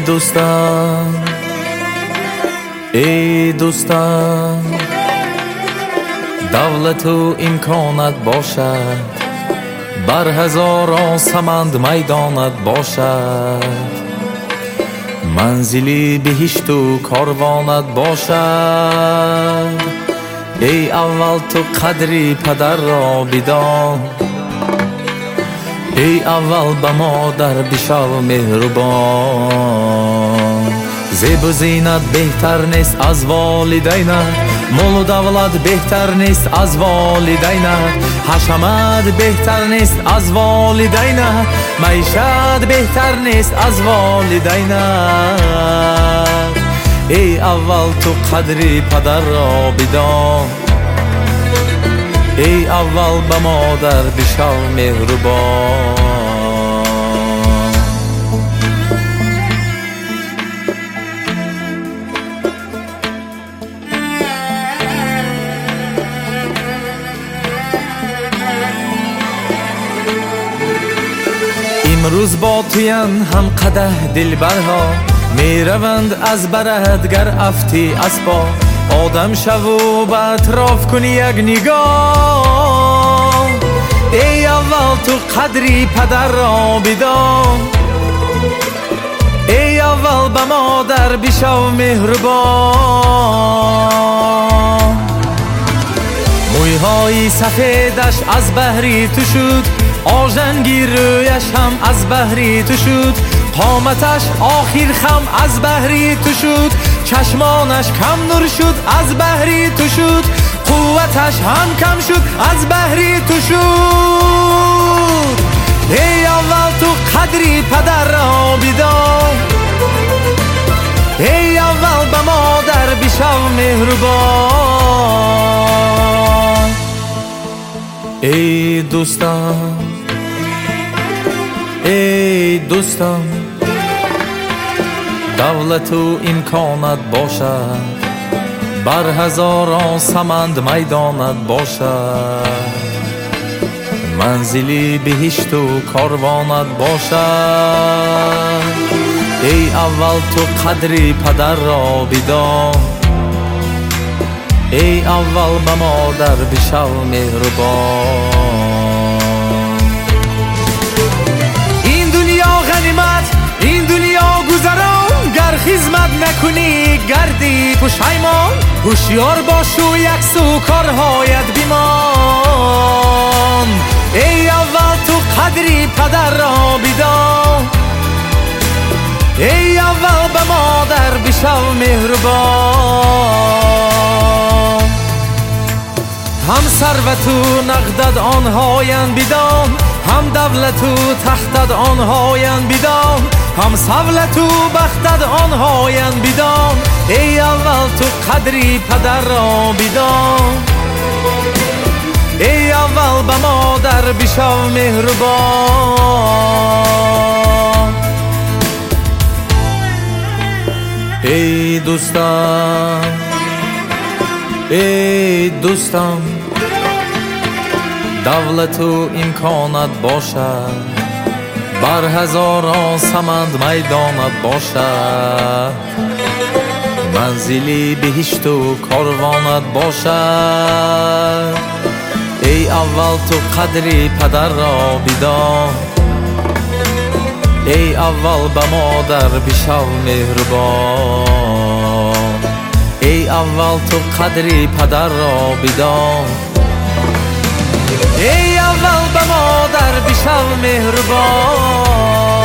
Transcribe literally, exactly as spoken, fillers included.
دوستم ای دوستم دولت و امکانت باشد بر هزاران سمند میدانت باشد منزلی بهشت و کاروانت باشد ای اول تو قدری پدر را بدان ای اول به مادر بشو مهربان زیب و زینت بهتر نیست از والدینت مال و دولت بهتر نیست از والدینت حشمت بهتر نیست از والدینت معیشت بهتر نیست از والدینت ای اول تو قدری پدر را بدان ای اول به مادر بشو مهربان امروز با تویان هم قده دلبرها می روند از برهت گر افتی از پا آدم شو و به اطراف کنی یک نگاه ای اول تو قدری پدر را بدان ای اول به مادر بشو مهربان مویهای سفیدش از بهری تو شد آژنگی رویش هم از بهری تو شد قامتش آخر خم از بهری تو شد چشمانش کم نور شد از بهری تو شد قوتش هم کم شد از بهری تو شد ای اول تو قدری پدر را بدان ای اول به مادر بشو مهربان ای دوستم ای دوستم دولت و امکانت باشد بر هزاران سمند میدانت باشد منزلی بهشت و کاروانت باشد ای اول تو قدری پدر را بدان ای اول به مادر بشو مهربان این دنیا غنیمت این دنیا گذران گر خدمت نکنی گردی پشیمان هوشیار باش و یک سو کارهایت بیمان ای اول تو قدری پدر را بدان ای اول به مادر بشو مهربان هم ثروت و نقدت آنهاین بدان هم دولت و تختت آنهاین بدان هم سولت و بختت آنهاین بدان ای اول تو قدری پدر را بدان ای اول به مادر بشو مهربان ای دوستم ای دوستم دولت و امکانت باشد بر هزاران سمند میدانت باشد منزلی بهشت و کاروانت باشد ای اول تو قدری پدر را بدان ای اول به مادر بشو مهربان ای اول تو قدری پدر را بدان ای اول به مادر بشو مهربان